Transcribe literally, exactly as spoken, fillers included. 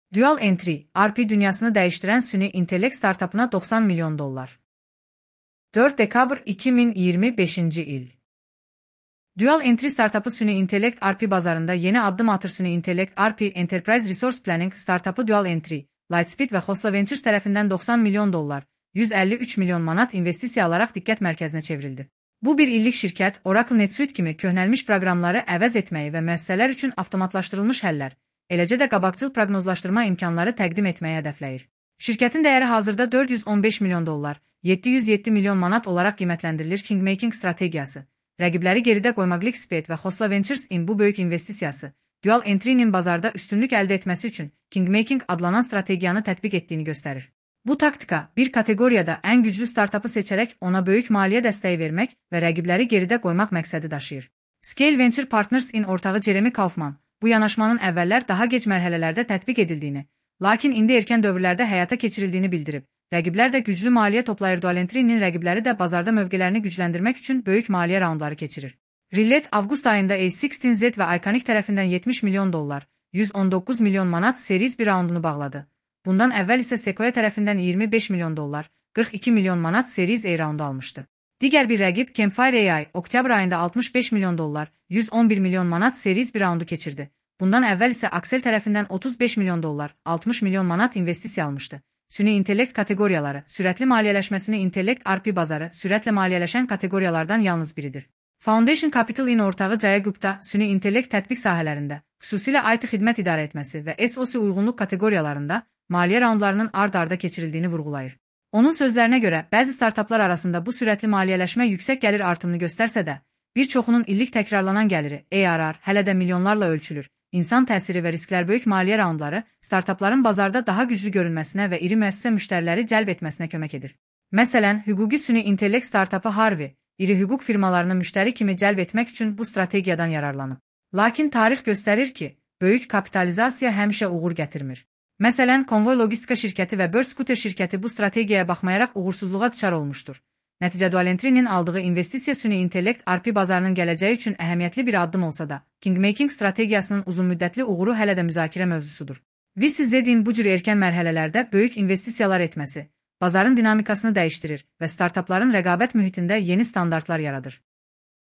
Dual Entry, R P dünyasını değiştiren süni intellekt startupına doksan milyon dolar. dört Dekabr iki bin yirmi beşinci il. Dual Entry startupı süni intellekt R P bazarında yeni addım atır. Süni intellekt R P Enterprise Resource Planning startupı Dual Entry, Lightspeed ve Khosla Ventures tarafından doksan milyon dolar, yüz elli üç milyon manat investisiya alarak dikkat merkezine çevrildi. Bu bir illik şirket, Oracle NetSuite kimi köhnəlmiş proqramları əvəz etməyi və müəssisələr üçün avtomatlaşdırılmış həllər, eləcə də qabaqcıl proqnozlaşdırma imkanları təqdim etməyə hədəfləyir. Şirkətin dəyəri hazırda dörd yüz on beş milyon dollar, yeddi yüz yeddi milyon manat olaraq qiymətləndirilir. Kingmaking strategiyası, rəqibləri geridə qoymaq. Lightspeed və Khosla Ventures-in bu böyük investisiyası, Dual Entry-nin bazarda üstünlük əldə etməsi üçün Kingmaking adlanan strategiyanı tətbiq etdiyini göstərir. Bu taktika, bir kateqoriyada ən güclü startupı seçərək ona böyük maliyyə dəstəyi vermək və rəqibləri geridə qoymaq məqsədi daşıyır. Scale Venture Partners-in ortağı Jeremy Kaufman, bu yanaşmanın əvvəllər daha gec mərhələlərdə tətbiq edildiyini, lakin indi erkən dövrlərdə həyata keçirildiyini bildirib. Rəqiblər də güclü maliyyə toplayır. Dual Entry-nin rəqibləri də bazarda mövqelərini gücləndirmək üçün böyük maliyyə raundları keçirir. Rillet, avqust ayında A on altı Z və Iconic tərəfindən yetmiş milyon dollar, yüz on doqquz milyon manat Series bir raundunu bağladı. Bundan əvvəl isə Sequoia tərəfindən iyirmi beş milyon dollar, qırx iki milyon manat Series A raundu almışdı. Digər bir rəqib Campfire A I, oktyabr ayında altmış beş milyon dollar, yüz on bir milyon manat Series bir raundu keçirdi. Bundan əvvəl isə Accel tərəfindən otuz beş milyon dollar, altmış milyon manat investisiya almışdı. Süni intellekt kateqoriyaları, sürətli maliyyələşməsini intellekt R P bazarı, sürətlə maliyyələşən kateqoriyalardan yalnız biridir. Foundation Capital-in ortağı Jaya Gupta, süni intellekt tətbiq sahələrində, xüsusilə I T xidmət idarə etməsi və S O C uyğunluq kateqoriyalarında maliyyə raundlarının ard-arda keçirildiyini vurğulayır. Onun sözlərinə görə, bəzi startuplar arasında bu sürətli maliyyələşmə yüksək gəlir artımını göstərsə də, bir çoxunun illik təkrarlanan gəliri, A R R, hələ də milyonlarla ölçülür. İnsan təsiri və risklər böyük maliyyə raundları, startupların bazarda daha güclü görünməsinə və iri müəssisə müştəriləri cəlb etməsinə kömək edir. Məsələn, hüquqi süni intellekt startupı Harvey, iri hüquq firmalarını müştəri kimi cəlb etmək üçün bu strategiyadan yararlanıb. Lakin tarix göstərir ki, böyük kapitalizasiya həmişə uğur gətirmir. Məsələn, Convoy Logistika şirkəti və Bird Scooter şirkəti bu strategiyaya baxmayaraq uğursuzluğa düçar olmuşdur. Nəticə Dual Entry-nin aldığı investisiya süni intellekt R P bazarının gələcəyi üçün əhəmiyyətli bir addım olsa da, Kingmaking strategiyasının uzunmüddətli uğuru hələ də müzakirə mövzusudur. V C Z-in bu cür erkən mərhələlərdə böyük investisiyalar etməsi, bazarın dinamikasını dəyişdirir və startupların rəqabət mühitində yeni standartlar yaradır.